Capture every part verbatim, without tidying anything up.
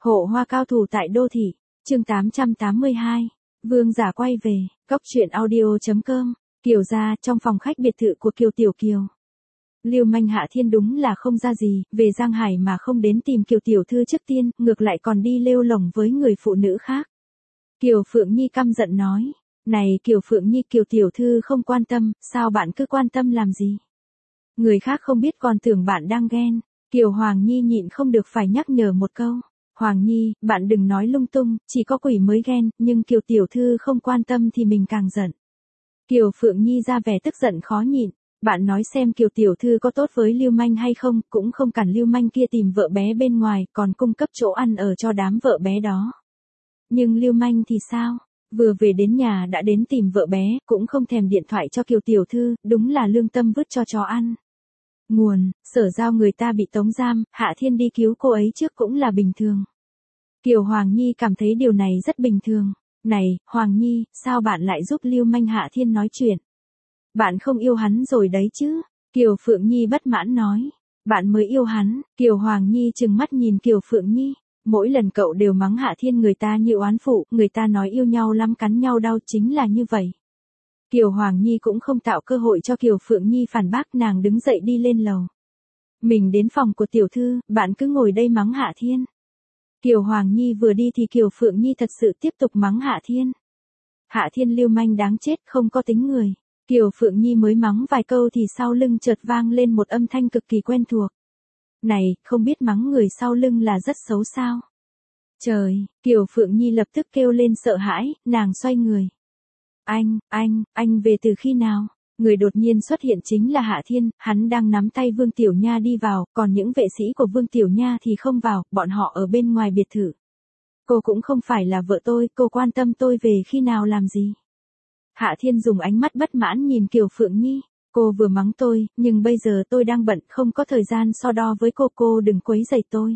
Hộ hoa cao thủ tại đô thị, chương tám trăm tám mươi hai, Vương giả quay về, cốc truyện audio chấm com, Kiều gia trong phòng khách biệt thự của Kiều Tiểu Kiều. Lưu manh Hạ Thiên đúng là không ra gì, về Giang Hải mà không đến tìm Kiều Tiểu Thư trước tiên, ngược lại còn đi lêu lổng với người phụ nữ khác. Kiều Phượng Nhi căm giận nói, này Kiều Phượng Nhi, Kiều Tiểu Thư không quan tâm, sao bạn cứ quan tâm làm gì? Người khác không biết còn tưởng bạn đang ghen. Kiều Hoàng Nhi nhịn không được phải nhắc nhở một câu. Hoàng Nhi, bạn đừng nói lung tung, chỉ có quỷ mới ghen, nhưng Kiều Tiểu Thư không quan tâm thì mình càng giận. Kiều Phượng Nhi ra vẻ tức giận khó nhịn. Bạn nói xem Kiều Tiểu Thư có tốt với Lưu manh hay không, cũng không cản Lưu manh kia tìm vợ bé bên ngoài, còn cung cấp chỗ ăn ở cho đám vợ bé đó. Nhưng Lưu manh thì sao? Vừa về đến nhà đã đến tìm vợ bé, cũng không thèm điện thoại cho Kiều Tiểu Thư, đúng là lương tâm vứt cho chó ăn. Nguồn, Sở Giao người ta bị tống giam, Hạ Thiên đi cứu cô ấy trước cũng là bình thường. Kiều Hoàng Nhi cảm thấy điều này rất bình thường. Này, Hoàng Nhi, sao bạn lại giúp Lưu manh Hạ Thiên nói chuyện? Bạn không yêu hắn rồi đấy chứ? Kiều Phượng Nhi bất mãn nói. Bạn mới yêu hắn. Kiều Hoàng Nhi trừng mắt nhìn Kiều Phượng Nhi. Mỗi lần cậu đều mắng Hạ Thiên người ta như oán phụ, người ta nói yêu nhau lắm cắn nhau đau chính là như vậy. Kiều Hoàng Nhi cũng không tạo cơ hội cho Kiều Phượng Nhi phản bác, nàng đứng dậy đi lên lầu. Mình đến phòng của Tiểu Thư, bạn cứ ngồi đây mắng Hạ Thiên. Kiều Hoàng Nhi vừa đi thì Kiều Phượng Nhi thật sự tiếp tục mắng Hạ Thiên. Hạ Thiên lưu manh đáng chết, không có tính người. Kiều Phượng Nhi mới mắng vài câu thì sau lưng chợt vang lên một âm thanh cực kỳ quen thuộc. Này, không biết mắng người sau lưng là rất xấu sao? Trời, Kiều Phượng Nhi lập tức kêu lên sợ hãi, nàng xoay người. Anh, anh, anh về từ khi nào? Người đột nhiên xuất hiện chính là Hạ Thiên, hắn đang nắm tay Vương Tiểu Nha đi vào, còn những vệ sĩ của Vương Tiểu Nha thì không vào, bọn họ ở bên ngoài biệt thự. Cô cũng không phải là vợ tôi, cô quan tâm tôi về khi nào làm gì? Hạ Thiên dùng ánh mắt bất mãn nhìn Kiều Phượng Nhi. Cô vừa mắng tôi, nhưng bây giờ tôi đang bận, không có thời gian so đo với cô, cô đừng quấy rầy tôi.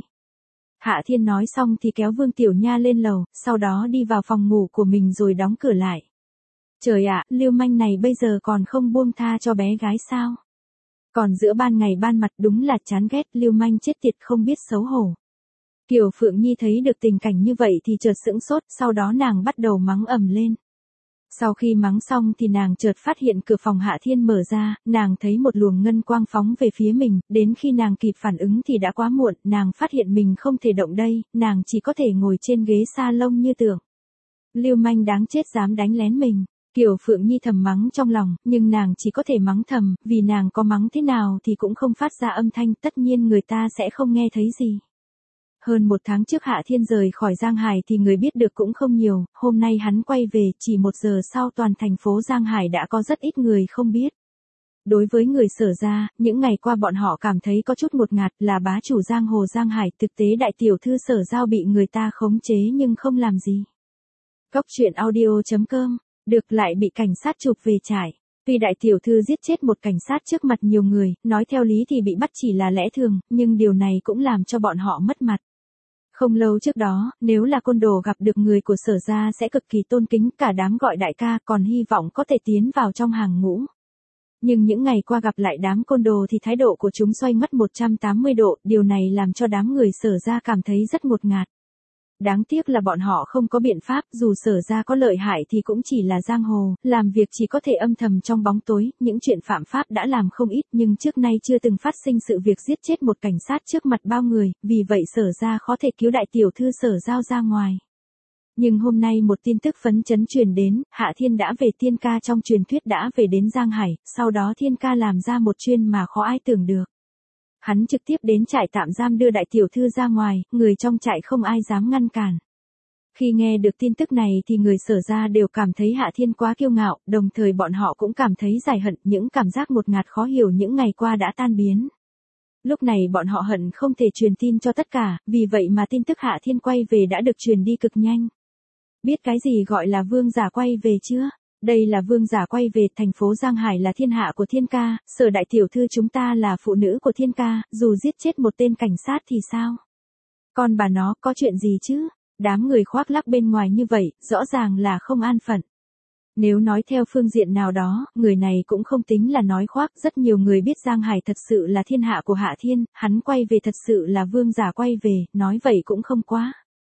Hạ Thiên nói xong thì kéo Vương Tiểu Nha lên lầu, sau đó đi vào phòng ngủ của mình rồi đóng cửa lại. Trời ạ, Lưu manh này bây giờ còn không buông tha cho bé gái sao? Còn giữa ban ngày ban mặt đúng là chán ghét, Lưu manh chết tiệt không biết xấu hổ. Kiều Phượng Nhi thấy được tình cảnh như vậy thì chợt sững sốt, sau đó nàng bắt đầu mắng ầm lên. Sau khi mắng xong thì nàng chợt phát hiện cửa phòng Hạ Thiên mở ra, nàng thấy một luồng ngân quang phóng về phía mình, đến khi nàng kịp phản ứng thì đã quá muộn, nàng phát hiện mình không thể động đây, nàng chỉ có thể ngồi trên ghế salon như tưởng. Lưu manh đáng chết dám đánh lén mình. Kiều Phượng Nhi thầm mắng trong lòng, nhưng nàng chỉ có thể mắng thầm, vì nàng có mắng thế nào thì cũng không phát ra âm thanh, tất nhiên người ta sẽ không nghe thấy gì. Hơn một tháng trước Hạ Thiên rời khỏi Giang Hải thì người biết được cũng không nhiều, hôm nay hắn quay về, chỉ một giờ sau toàn thành phố Giang Hải đã có rất ít người không biết. Đối với người Sở gia, những ngày qua bọn họ cảm thấy có chút ngột ngạt, là bá chủ giang hồ Giang Hải, thực tế đại tiểu thư Sở Giao bị người ta khống chế nhưng không làm gì. Cốc truyện audio chấm com, được lại bị cảnh sát chụp về trại. Tuy đại tiểu thư giết chết một cảnh sát trước mặt nhiều người, nói theo lý thì bị bắt chỉ là lẽ thường, nhưng điều này cũng làm cho bọn họ mất mặt. Không lâu trước đó, nếu là côn đồ gặp được người của Sở gia sẽ cực kỳ tôn kính, cả đám gọi đại ca, còn hy vọng có thể tiến vào trong hàng ngũ. Nhưng những ngày qua gặp lại đám côn đồ thì thái độ của chúng xoay mất một trăm tám mươi độ, điều này làm cho đám người Sở gia cảm thấy rất ngột ngạt. Đáng tiếc là bọn họ không có biện pháp, dù Sở gia có lợi hại thì cũng chỉ là giang hồ, làm việc chỉ có thể âm thầm trong bóng tối, những chuyện phạm pháp đã làm không ít nhưng trước nay chưa từng phát sinh sự việc giết chết một cảnh sát trước mặt bao người, vì vậy Sở gia khó thể cứu đại tiểu thư Sở Giao ra ngoài. Nhưng hôm nay một tin tức phấn chấn truyền đến, Hạ Thiên đã về, Thiên ca trong truyền thuyết đã về đến Giang Hải, sau đó Thiên ca làm ra một chuyên mà khó ai tưởng được. Hắn trực tiếp đến trại tạm giam đưa đại tiểu thư ra ngoài, người trong trại không ai dám ngăn cản. Khi nghe được tin tức này thì người Sở gia đều cảm thấy Hạ Thiên quá kiêu ngạo, đồng thời bọn họ cũng cảm thấy giải hận, những cảm giác ngột ngạt khó hiểu những ngày qua đã tan biến. Lúc này bọn họ hận không thể truyền tin cho tất cả, vì vậy mà tin tức Hạ Thiên quay về đã được truyền đi cực nhanh. Biết cái gì gọi là vương giả quay về chưa? Đây là vương giả quay về, thành phố Giang Hải là thiên hạ của Thiên ca, Sở đại tiểu thư chúng ta là phụ nữ của Thiên ca, dù giết chết một tên cảnh sát thì sao? Con bà nó có chuyện gì chứ? Đám người khoác lác bên ngoài như vậy, rõ ràng là không an phận. Nếu nói theo phương diện nào đó, người này cũng không tính là nói khoác, rất nhiều người biết Giang Hải thật sự là thiên hạ của Hạ Thiên, hắn quay về thật sự là vương giả quay về, nói vậy cũng không quá.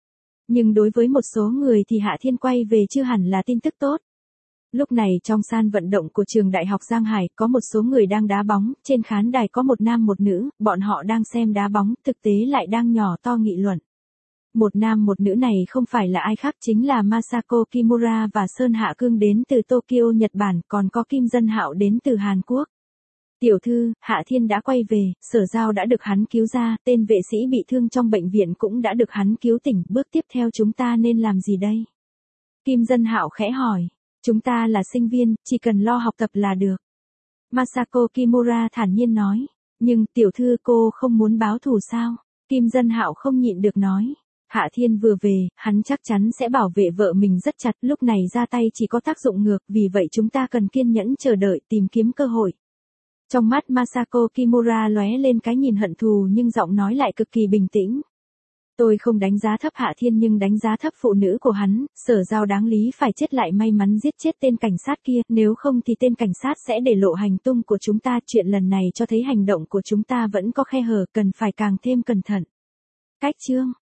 Nhưng đối với một số người thì Hạ Thiên quay về chưa hẳn là tin tức tốt. Lúc này trong sân vận động của trường Đại học Giang Hải, có một số người đang đá bóng, trên khán đài có một nam một nữ, bọn họ đang xem đá bóng, thực tế lại đang nhỏ to nghị luận. Một nam một nữ này không phải là ai khác chính là Masako Kimura và Sơn Hạ Cương đến từ Tokyo, Nhật Bản, còn có Kim Dân Hạo đến từ Hàn Quốc. Tiểu thư, Hạ Thiên đã quay về, Sở Giao đã được hắn cứu ra, tên vệ sĩ bị thương trong bệnh viện cũng đã được hắn cứu tỉnh, bước tiếp theo chúng ta nên làm gì đây? Kim Dân Hạo khẽ hỏi. Chúng ta là sinh viên, chỉ cần lo học tập là được. Masako Kimura thản nhiên nói. Nhưng tiểu thư cô không muốn báo thù sao? Kim Dân Hạo không nhịn được nói. Hạ Thiên vừa về, hắn chắc chắn sẽ bảo vệ vợ mình rất chặt, lúc này ra tay chỉ có tác dụng ngược, vì vậy chúng ta cần kiên nhẫn chờ đợi, tìm kiếm cơ hội. Trong mắt Masako Kimura lóe lên cái nhìn hận thù nhưng giọng nói lại cực kỳ bình tĩnh. Tôi không đánh giá thấp Hạ Thiên nhưng đánh giá thấp phụ nữ của hắn, Sở Giao đáng lý phải chết lại may mắn giết chết tên cảnh sát kia, nếu không thì tên cảnh sát sẽ để lộ hành tung của chúng ta, chuyện lần này cho thấy hành động của chúng ta vẫn có khe hở, cần phải càng thêm cẩn thận. Cách chương